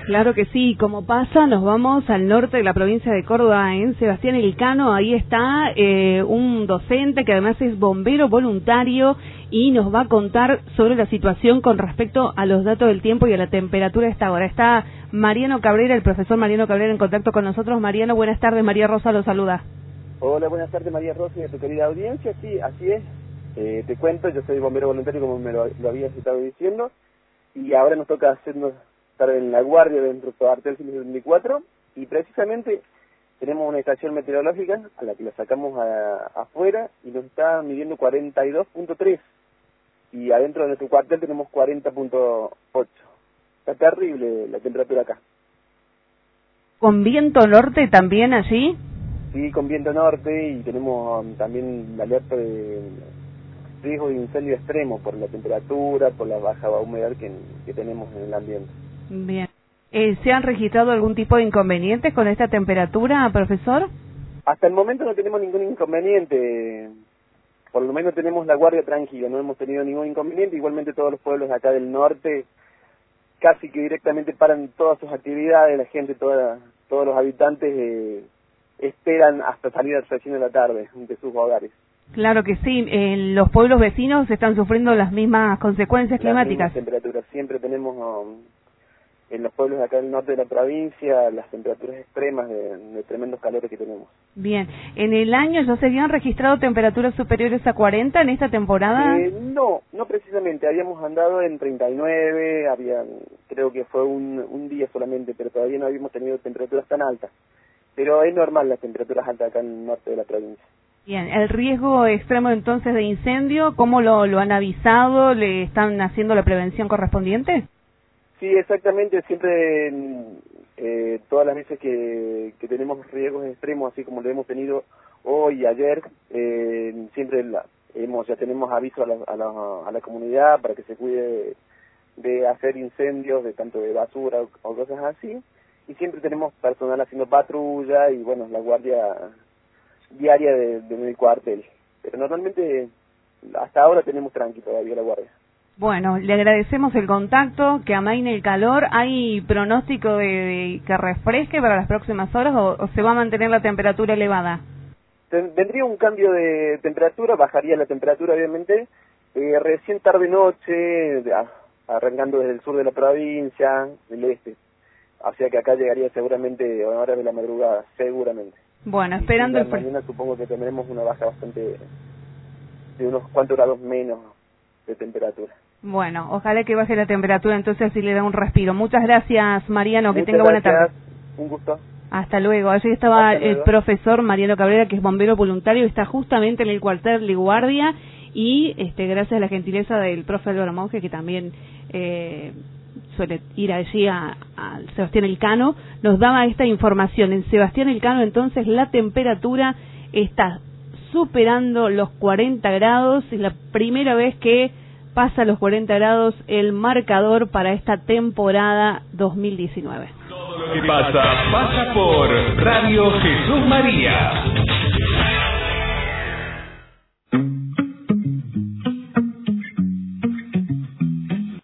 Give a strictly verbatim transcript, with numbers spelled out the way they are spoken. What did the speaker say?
Claro que sí, como pasa, nos vamos al norte de la provincia de Córdoba, en Sebastián Elcano. Ahí está eh, un docente que además es bombero voluntario y nos va a contar sobre la situación con respecto a los datos del tiempo y a la temperatura de esta hora. Está Mariano Cabrera, el profesor Mariano Cabrera, en contacto con nosotros. Mariano, buenas tardes. María Rosa lo saluda. Hola, buenas tardes, María Rosa y a tu querida audiencia. Sí, así es. Eh, te cuento, yo soy bombero voluntario, como me lo, lo habías estado diciendo, y ahora nos toca hacernos estar en la guardia dentro de Artel ciento setenta y cuatro, y precisamente tenemos una estación meteorológica a la que la sacamos a, afuera y nos está midiendo cuarenta y dos punto tres, y adentro de nuestro cuartel tenemos cuarenta punto ocho. Está terrible la temperatura acá. ¿Con viento norte también allí? Sí, con viento norte, y tenemos um, también la alerta de riesgo de incendio extremo por la temperatura, por la baja humedad que, que tenemos en el ambiente. Bien. Eh, ¿Se han registrado algún tipo de inconvenientes con esta temperatura, profesor? Hasta el momento no tenemos ningún inconveniente. Por lo menos tenemos la guardia tranquila, no hemos tenido ningún inconveniente. Igualmente todos los pueblos de acá del norte casi que directamente paran todas sus actividades, la gente, toda, todos los habitantes eh, esperan hasta salir recién de la tarde de sus hogares. Claro que sí, en los pueblos vecinos están sufriendo las mismas consecuencias las climáticas. Las temperaturas, siempre tenemos um, en los pueblos de acá del norte de la provincia las temperaturas extremas de, de tremendos calores que tenemos. Bien, ¿en el año ya se habían registrado temperaturas superiores a cuarenta en esta temporada? Eh, no, no precisamente, habíamos andado en treinta y nueve, había, creo que fue un, un día solamente, pero todavía no habíamos tenido temperaturas tan altas. Pero es normal las temperaturas altas acá en el norte de la provincia. Bien, el riesgo extremo entonces de incendio, ¿cómo lo, lo han avisado? ¿Le están haciendo la prevención correspondiente? Sí, exactamente, siempre eh, todas las veces que, que tenemos riesgos extremos, así como lo hemos tenido hoy y ayer, eh, siempre la, hemos ya tenemos aviso a la, a, la, a la comunidad para que se cuide de, de hacer incendios, de tanto de basura o, o cosas así, y siempre tenemos personal haciendo patrulla y bueno, la guardia diaria de, de mi cuartel, pero normalmente hasta ahora tenemos tranqui todavía la guardia. Bueno, le agradecemos el contacto, que amaine el calor. ¿Hay pronóstico de, de que refresque para las próximas horas o, o se va a mantener la temperatura elevada? Vendría un cambio de temperatura, bajaría la temperatura obviamente, eh, recién tarde-noche, arrancando desde el sur de la provincia, del este, o sea que acá llegaría seguramente a horas de la madrugada, seguramente. Bueno, esperando y el mañana fr... supongo que tendremos una baja bastante de unos cuantos grados menos de temperatura. Bueno, ojalá que baje la temperatura, entonces así le da un respiro. Muchas gracias, Mariano, que Muchas tenga buena gracias. tarde. Un gusto. Hasta luego. Allí estaba Hasta el luego. profesor Mariano Cabrera, que es bombero voluntario, está justamente en el cuartel de guardia y este gracias a la gentileza del profe Álvaro Monge, que también eh, suele ir allí a, a Sebastián Elcano, nos daba esta información. En Sebastián Elcano entonces la temperatura está superando los cuarenta grados, es la primera vez que pasa los cuarenta grados el marcador para esta temporada dos mil diecinueve. Todo lo que pasa, pasa por Radio Jesús María.